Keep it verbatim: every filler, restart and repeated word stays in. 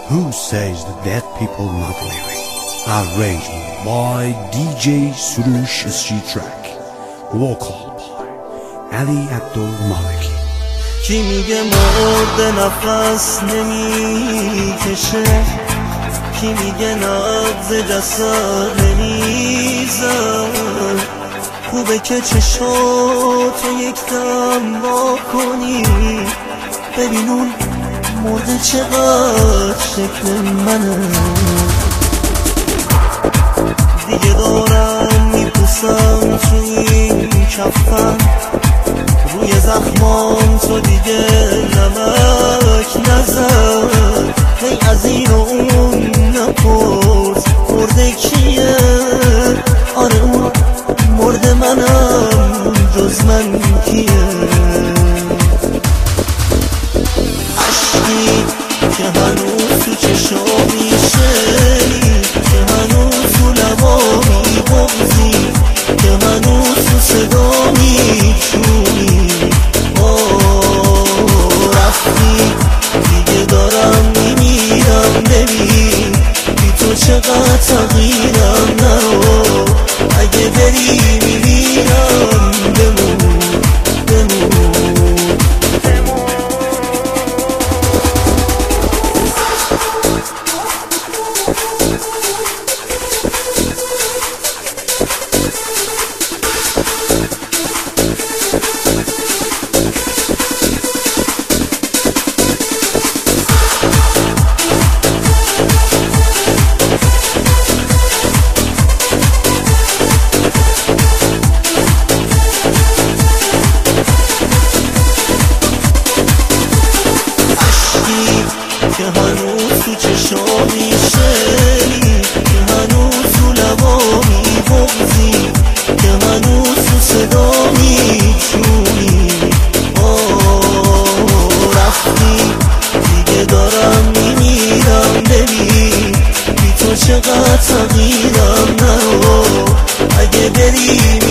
Who says the dead people not living? Arrangement by D J Surush Street Track. Vocal by Ali Abdul Maliki. کی میگه مرده نفس نمیکشه، کی میگه نبض جسد نمیزن. خوبه که چشاتو یک دم وا کنی، ببین اون مرده چقدر شکل منه. دیگه دارم میپوسم تو این کفن، روی زخمام تو دیگه نمک نزن. هی از این و اون نپرس مرده کیه، آره اون مرده منم، جز من کیه. عشقی که هنوز تو چشامی شنی، که هنوز تو لبامی بغزی، که هنوز تو صدامی چونی. رفتی دیگه دارم میمیرم، ببین بی تو چقدر تغییرم. نرو اگه بری میمیرم، بمون بمون. که هنوز تو چشامی شنی، که هنوز تو لبامی بغزی، که هنوز تو صدامی چونی. رفتی دیگه دارم میمیرم، ببین بی تو چقدر تغییرم. نرو اگه بری